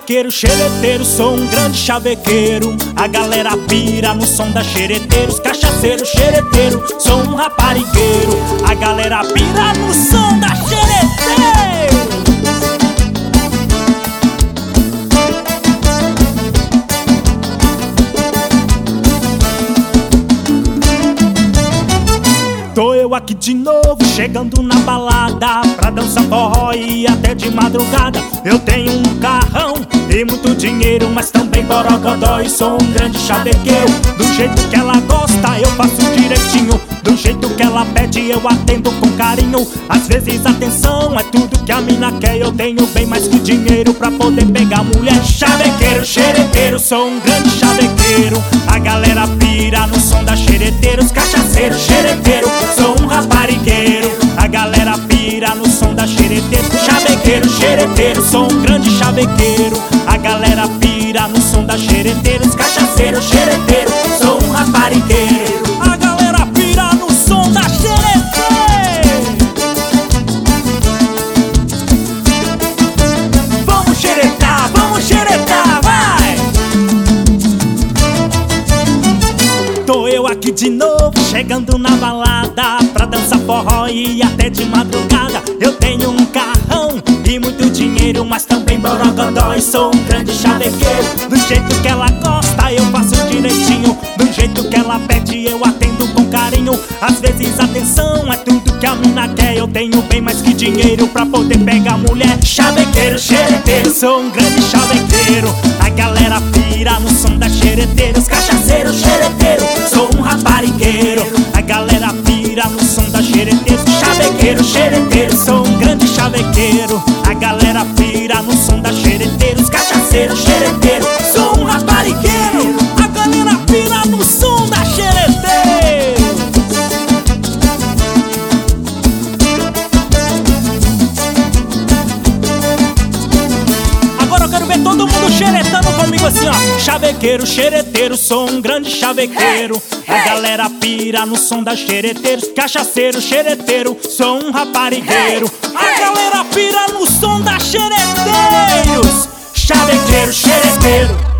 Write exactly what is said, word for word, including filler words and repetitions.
chavequeiro, xereteiro, sou um grande chavequeiro. A galera pira no som da xereteiros. Cachaceiro, xereteiro, sou um raparigueiro. A galera pira no som da xereteiro. Tô eu aqui de novo, chegando na balada pra dançar forró e até de madrugada. Eu tenho um carrão e muito dinheiro, mas também borogodó e sou um grande chavequeiro. Do jeito que ela gosta eu faço direitinho, do jeito que ela pede eu atendo com carinho. Às vezes atenção é tudo que a mina quer, eu tenho bem mais que dinheiro pra poder pegar mulher. Chavequeiro, xereteiro, sou um grande chavequeiro. A galera pira no som da xereteiros. Cachaceiro, xereteiro, sou um raparigueiro. A galera pira no som da xereteiro. Chavequeiro, xereteiro, sou um grande chavequeiro. A galera pira no som da xereteiros. Cachaceiro, xereteiro, sou um raparigueiro. A galera pira no som da xereteiro. Vamos xeretar, vamos xeretar, vai! Tô eu aqui de novo, chegando na balada pra dançar forró e até de madrugada. Eu tenho um carrão e muito dinheiro, mas também borogodó e sou um grande chavequeiro. Do jeito que ela gosta eu faço direitinho, do jeito que ela pede eu atendo com carinho. Às vezes atenção é tudo que a mina quer, eu tenho bem mais que dinheiro pra poder pegar mulher. Chavequeiro, xereteiro, sou um grande chavequeiro. A galera pira no som da xereteiros. Cachaceiro, xereteiro, sou um raparigueiro. A galera pira no som da xereteiros. Chavequeiro, xereteiro, sou um grande chavequeiro. A galera pira no som da xereteiros. Cachaceiro, xereteiro, sou um raparigueiro. A galera pira no som da xereteiros. Agora eu quero ver todo mundo xeretando comigo assim, ó. Chavequeiro, xereteiro, sou um grande chavequeiro. A galera pira no som da xereteiros. Cachaceiro, xereteiro, sou um raparigueiro. A galera pira no som da xereteiros. Chavequeiro, xereteiro.